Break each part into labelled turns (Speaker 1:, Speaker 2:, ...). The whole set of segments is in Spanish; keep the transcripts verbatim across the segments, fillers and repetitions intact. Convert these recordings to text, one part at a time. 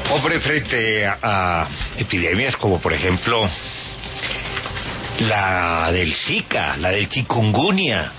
Speaker 1: Hombre, frente a, a epidemias como por ejemplo la del Zika, la del chikungunya,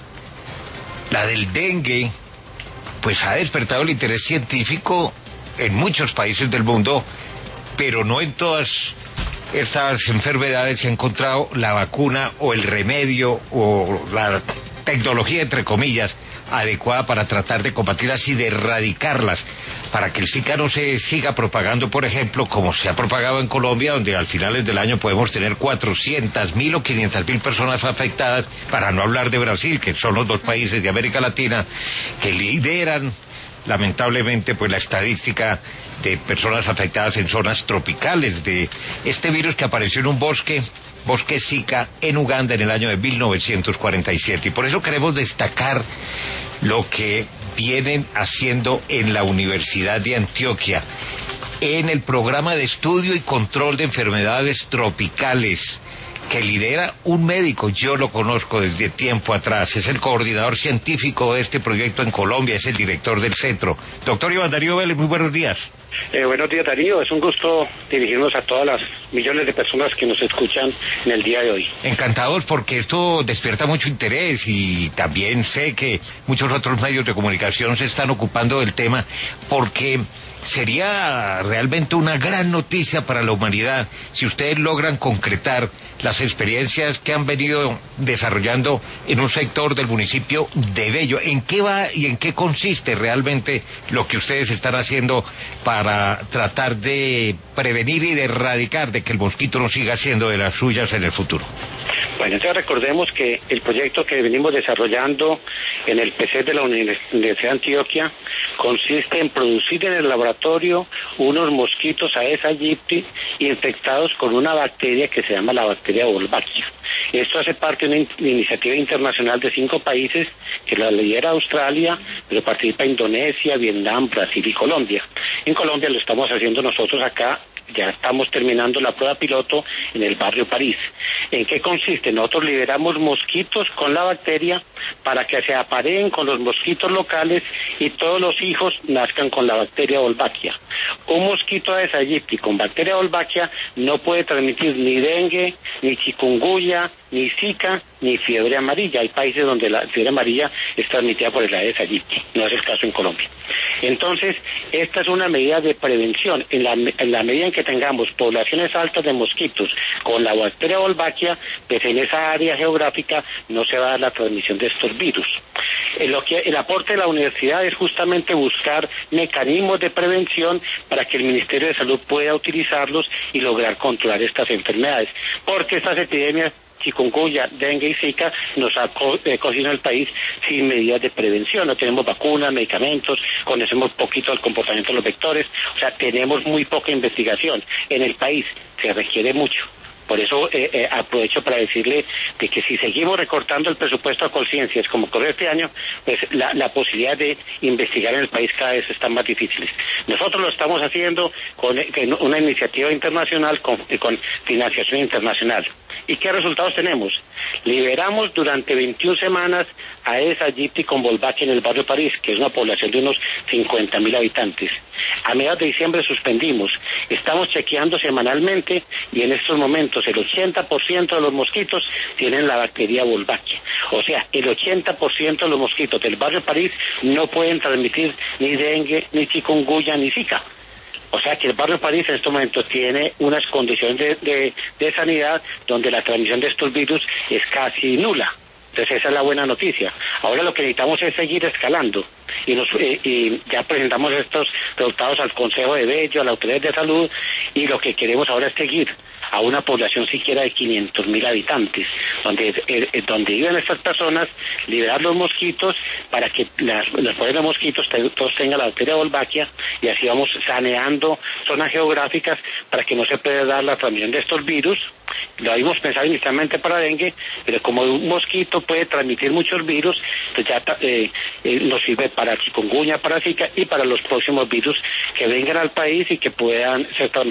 Speaker 1: la del dengue, pues ha despertado el interés científico en muchos países del mundo, pero no en todas estas enfermedades se ha encontrado la vacuna o el remedio o la tecnología, entre comillas, adecuada para tratar de combatirlas y de erradicarlas, para que el Zika no se siga propagando, por ejemplo, como se ha propagado en Colombia, donde al finales del año podemos tener cuatrocientas mil o quinientas mil personas afectadas, para no hablar de Brasil, que son los dos países de América Latina que lideran lamentablemente pues la estadística de personas afectadas en zonas tropicales de este virus que apareció en un bosque bosque Zika en Uganda en el año de mil novecientos cuarenta y siete, y por eso queremos destacar lo que vienen haciendo en la Universidad de Antioquia en el programa de estudio y control de enfermedades tropicales que lidera un médico. Yo lo conozco desde tiempo atrás, es el coordinador científico de este proyecto en Colombia, es el director del centro. Doctor Iván Darío Vélez, muy buenos días.
Speaker 2: Eh, buenos días, Darío, es un gusto dirigirnos a todas las millones de personas que nos escuchan en el día de hoy.
Speaker 1: Encantados, porque esto despierta mucho interés y también sé que muchos otros medios de comunicación se están ocupando del tema, porque sería realmente una gran noticia para la humanidad si ustedes logran concretar las experiencias que han venido desarrollando en un sector del municipio de Bello. ¿En qué va y en qué consiste realmente lo que ustedes están haciendo para tratar de prevenir y de erradicar de que el mosquito no siga siendo de las suyas en el futuro?
Speaker 2: Bueno, entonces recordemos que el proyecto que venimos desarrollando en el P C de la Universidad de Antioquia consiste en producir en el laboratorio unos mosquitos Aedes aegypti infectados con una bacteria que se llama la bacteria Wolbachia. Esto hace parte de una in- iniciativa internacional de cinco países que la lidera Australia, pero participa Indonesia, Vietnam, Brasil y Colombia. En Colombia lo estamos haciendo nosotros acá, ya estamos terminando la prueba piloto en el barrio París. ¿En qué consiste? Nosotros liberamos mosquitos con la bacteria para que se apareen con los mosquitos locales y todos los hijos nazcan con la bacteria Wolbachia. Un mosquito Aedes aegypti con bacteria Wolbachia no puede transmitir ni dengue, ni chikungunya, ni Zika, ni fiebre amarilla. Hay países donde la fiebre amarilla es transmitida por el Aedes aegypti, no es el caso en Colombia. Entonces, esta es una medida de prevención. En la, en la medida en que tengamos poblaciones altas de mosquitos con la bacteria Wolbachia, pues en esa área geográfica no se va a dar la transmisión de estos virus. En lo que, el aporte de la universidad es justamente buscar mecanismos de prevención para que el Ministerio de Salud pueda utilizarlos y lograr controlar estas enfermedades, porque estas epidemias chikungunya, dengue y Zika nos ha co eh, cogido en el país sin medidas de prevención. No tenemos vacunas, medicamentos, conocemos poquito el comportamiento de los vectores, o sea, tenemos muy poca investigación. En el país se requiere mucho. Por eso eh, eh, aprovecho para decirle de que si seguimos recortando el presupuesto a Colciencias como ocurrió este año, pues la, la posibilidad de investigar en el país cada vez están más difíciles. Nosotros lo estamos haciendo con, con una iniciativa internacional, con, con financiación internacional. ¿Y qué resultados tenemos? Liberamos durante veintiuna semanas a Aedes aegypti con Wolbachia en el barrio París, que es una población de unos cincuenta mil habitantes. A mediados de diciembre suspendimos. Estamos chequeando semanalmente y en estos momentos el ochenta por ciento de los mosquitos tienen la bacteria Wolbachia. O sea, el ochenta por ciento de los mosquitos del barrio París no pueden transmitir ni dengue, ni chikungunya, ni Zika. O sea que el barrio París en estos momentos tiene unas condiciones de, de, de sanidad donde la transmisión de estos virus es casi nula. Entonces esa es la buena noticia. Ahora lo que necesitamos es seguir escalando y, nos, eh, y ya presentamos estos resultados al Consejo de Bello, a la Autoridad de Salud, y lo que queremos ahora es seguir a una población siquiera de quinientos mil habitantes, donde eh, eh, donde viven estas personas, liberar los mosquitos para que las, los pobres de mosquitos te, todos tengan la bacteria Wolbachia, y así vamos saneando zonas geográficas para que no se pueda dar la transmisión de estos virus. Lo habíamos pensado inicialmente para dengue, pero como un mosquito puede transmitir muchos virus, pues ya eh, eh, nos sirve para chikungunya, para Zika y para los próximos virus que vengan al país y que puedan ser transmitidos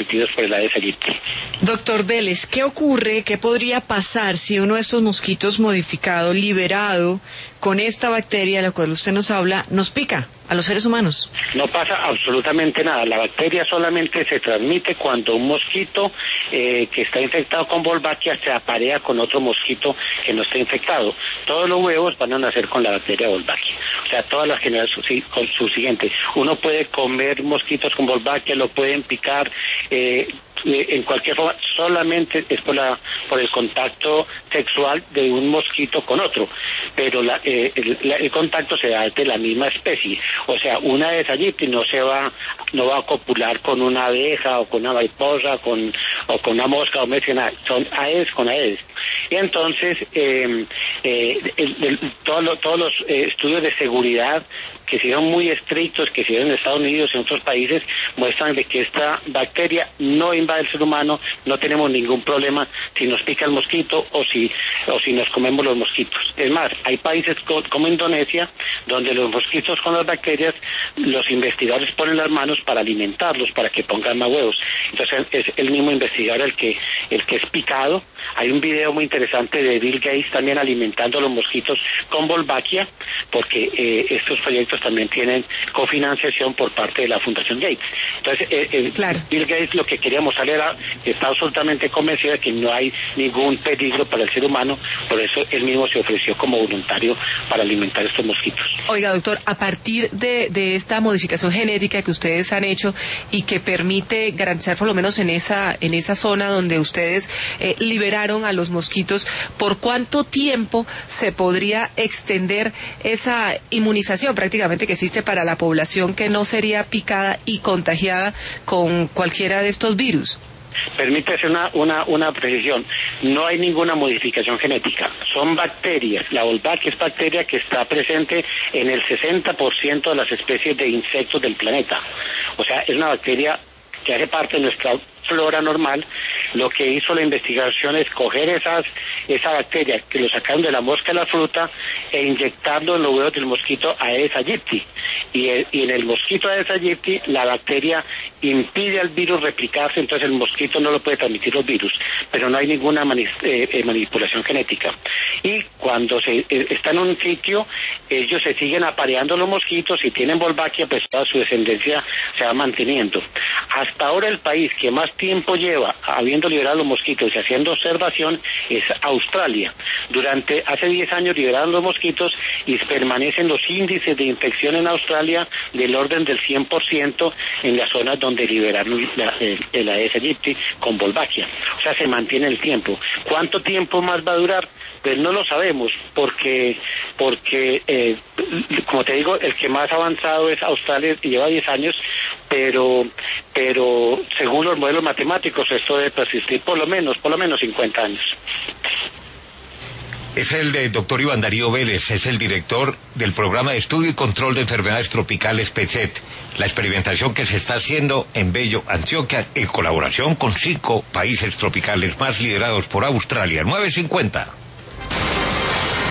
Speaker 2: transmitidos por el Aedes aegypti.
Speaker 3: Doctor Vélez, ¿qué ocurre, qué podría pasar si uno de estos mosquitos modificado, liberado, con esta bacteria de la cual usted nos habla, nos pica a los seres humanos?
Speaker 2: No pasa absolutamente nada. La bacteria solamente se transmite cuando un mosquito eh, que está infectado con Wolbachia se aparea con otro mosquito que no está infectado. Todos los huevos van a nacer con la bacteria Wolbachia. O sea, todas las generaciones con su siguiente. Uno puede comer mosquitos con Wolbachia, lo pueden picar, eh, en cualquier forma, solamente es por la por el contacto sexual de un mosquito con otro, pero la, eh, el, la, el contacto se da de la misma especie. O sea, una Aedes aegypti no se va no va a copular con una abeja o con una mariposa con, o con una mosca o nada, son Aedes con Aedes. Y entonces eh, eh, el, el, todo lo, todos los eh, estudios de seguridad que se dieron muy estrictos, que se dieron en Estados Unidos y en otros países, muestran de que esta bacteria no invade el ser humano, no tenemos ningún problema si nos pica el mosquito o si o si nos comemos los mosquitos. Es más, hay países co como Indonesia, donde los mosquitos con las bacterias, los investigadores ponen las manos para alimentarlos, para que pongan más huevos. Entonces es el mismo investigador el que el que es picado. Hay un video muy interesante de Bill Gates también alimentando a los mosquitos con Wolbachia, porque eh, estos proyectos también tienen cofinanciación por parte de la Fundación Gates. Entonces, eh, eh,
Speaker 3: claro.
Speaker 2: Bill Gates lo que quería mostrar era que está absolutamente convencido de que no hay ningún peligro para el ser humano, por eso él mismo se ofreció como voluntario para alimentar estos mosquitos.
Speaker 4: Oiga, doctor, a partir de, de esta modificación genética que ustedes han hecho y que permite garantizar, por lo menos en esa, en esa zona donde ustedes eh, liberaron a los mosquitos, ¿por cuánto tiempo se podría extender esa inmunización prácticamente que existe para la población que no sería picada y contagiada con cualquiera de estos virus?
Speaker 2: Permítese una, una, una precisión. No hay ninguna modificación genética. Son bacterias. La Wolbachia es bacteria que está presente en el sesenta por ciento de las especies de insectos del planeta. O sea, es una bacteria que hace parte de nuestra flora normal. Lo que hizo la investigación es coger esas, esa bacteria que lo sacaron de la mosca de la fruta e inyectarlo en los huevos del mosquito Aedes aegypti. Y, el, y en el mosquito Aedes aegypti la bacteria impide al virus replicarse, entonces el mosquito no lo puede transmitir los virus, pero no hay ninguna mani eh, eh, manipulación genética. Y cuando se eh, está en un sitio, ellos se siguen apareando los mosquitos y tienen Wolbachia, pues toda su descendencia se va manteniendo. Hasta ahora el país que más tiempo lleva habiendo liberado los mosquitos y haciendo observación es Australia. Durante hace diez años liberaron los mosquitos y permanecen los índices de infección en Australia del orden del cien por ciento en las zonas donde liberaron la, el, el Aedes aegypti con Wolbachia. O sea, se mantiene el tiempo. ¿Cuánto tiempo más va a durar? Pues no lo sabemos, porque, porque eh, como te digo, el que más avanzado es Australia y lleva diez años, pero, pero según los modelos matemáticos esto debe persistir por lo menos, por lo menos cincuenta años.
Speaker 1: Es el de doctor Iván Darío Vélez, es el director del programa de estudio y control de enfermedades tropicales P E C E T, la experimentación que se está haciendo en Bello, Antioquia, en colaboración con cinco países tropicales más liderados por Australia. nueve cincuenta.